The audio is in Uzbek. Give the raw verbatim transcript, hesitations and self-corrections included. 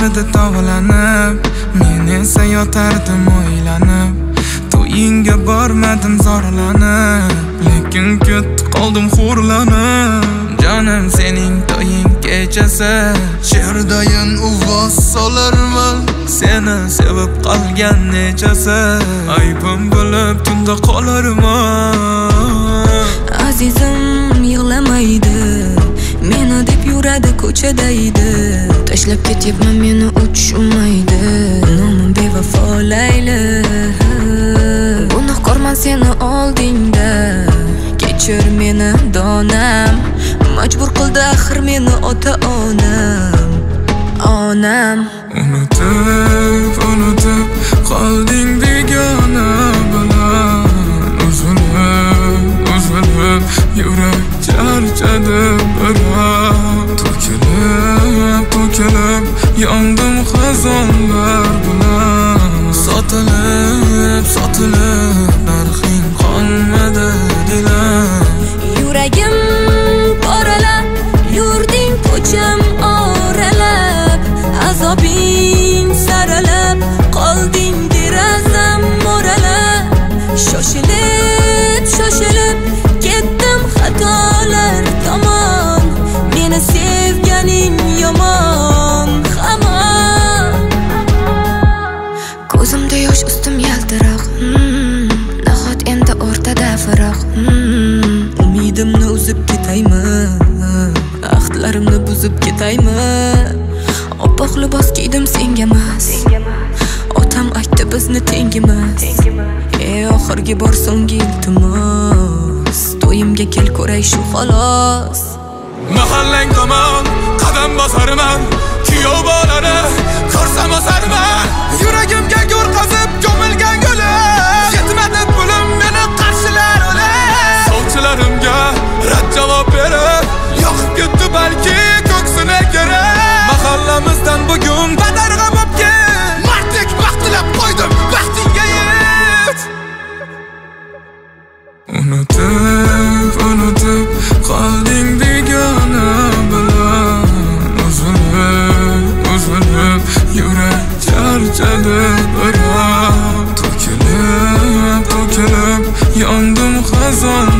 edi tovlanib, men esa yotardim o'ylanib. To'yingga bormadim zorlanib, lekin ketdi qoldim xo'rlanib. Jonim sening to'ying kechasi, she'rdayin uvoz solarman. Seni sevib qolgan nechasi, aybim bo'lib tunda qolarman. Azizim yig'lamaydi, meni deb yuradi ko'chadaydi. Tashlab ketyapman meni uchmaydi, nomim bevafo Layli. Gunohkorman seni oldingda, kechir meni donam. Majbur qildi axir meni ota-onam, onam. Unutib, unutib qolding begona bilan. Uzilib, uzilib yurak charchadi biroq. To'kilib, to'kilib yondim xazonlar bilan. Sotilib, sotilib narxing qolmadi dilam. Yuragim poralab, yurding ko'cham oralab. Azobing saralab, qolding derazam mo'ralab. Shoshilib, shoshilib ketdim xatolar tomon. Meni sevganing yomon hamon. Ko'zimda yosh, ustim yaltiroq. hmm, Nahot endi o'rtada firoq. hmm, Umidimni uzib ketaymi, ahdlarimni buzib ketaymi? Oppoq libos kiydim sengamas, otam aytdi bizni tengimiz. Ey oxirgi bor so'nggi iltimos, to'yimga kel ko'ray shu xolos. Mahallang tomon qadam bosarman, kuyov bolani ko'rsam osarman. Yuragimga go'r qazib ko'milgan gullar, yetmadi pulim meni qarshilar o'lar. Sovchilarimga rad javob berib, yoqib ketdi balki ko'ksini kerak. Mahallamizdan bugun badarg'a bo'lib ket, mardlik baxtilab qo'ydim baxtingga yet. Unutib, unutib qolding begona bilan. Uzilib, uzilib yurak charchadi biroq. To'kilib, to'kilib yondim xazon